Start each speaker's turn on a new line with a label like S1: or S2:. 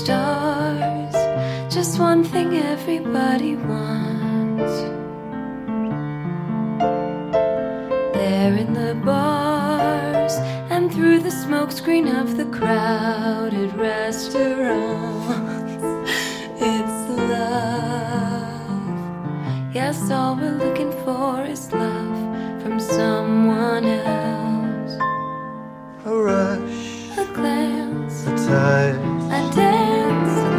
S1: stars. Just one thing everybody wants. There in the bars and through the smokescreen of the crowded restaurants, it's love. Yes, all we're looking for is love from someone else.
S2: A rush,
S1: a glance,
S2: a time,